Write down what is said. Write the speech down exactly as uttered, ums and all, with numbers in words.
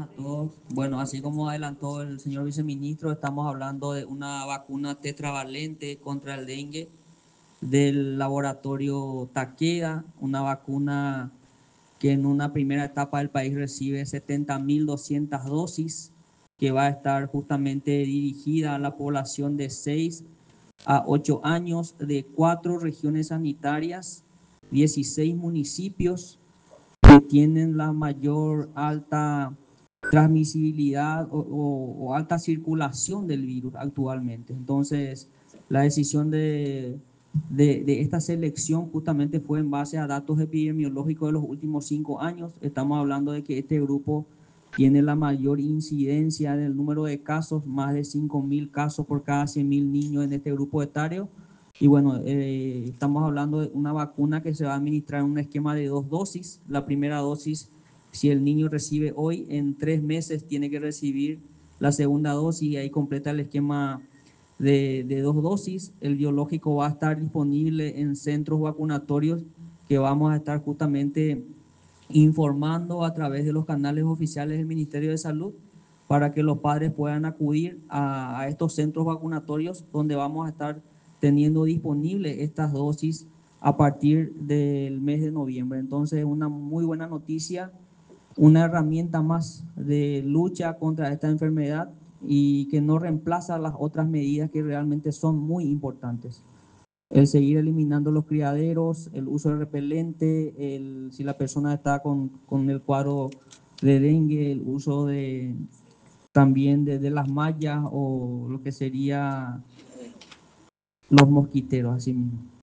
a todos. Bueno, así como adelantó el señor viceministro, estamos hablando de una vacuna tetravalente contra el dengue del laboratorio Takeda, una vacuna que en una primera etapa del país recibe setenta mil doscientas dosis, que va a estar justamente dirigida a la población de seis a ocho años de cuatro regiones sanitarias, dieciséis municipios que tienen la mayor alta transmisibilidad o, o, o alta circulación del virus actualmente. Entonces, la decisión de, de, de esta selección justamente fue en base a datos epidemiológicos de los últimos cinco años. Estamos hablando de que este grupo tiene la mayor incidencia del número de casos, más de cinco mil casos por cada cien mil niños en este grupo etario. Y bueno, eh, estamos hablando de una vacuna que se va a administrar en un esquema de dos dosis. La primera dosis, si el niño recibe hoy, en tres meses tiene que recibir la segunda dosis y ahí completa el esquema de, de dos dosis. El biológico va a estar disponible en centros vacunatorios que vamos a estar justamente informando a través de los canales oficiales del Ministerio de Salud para que los padres puedan acudir a, a estos centros vacunatorios donde vamos a estar teniendo disponibles estas dosis a partir del mes de noviembre. Entonces, una muy buena noticia, una herramienta más de lucha contra esta enfermedad y que no reemplaza las otras medidas que realmente son muy importantes. El seguir eliminando los criaderos, el uso de repelente, el, si la persona está con, con el cuadro de dengue, el uso de también de, de las mallas o lo que sería los mosquiteros, así mismo.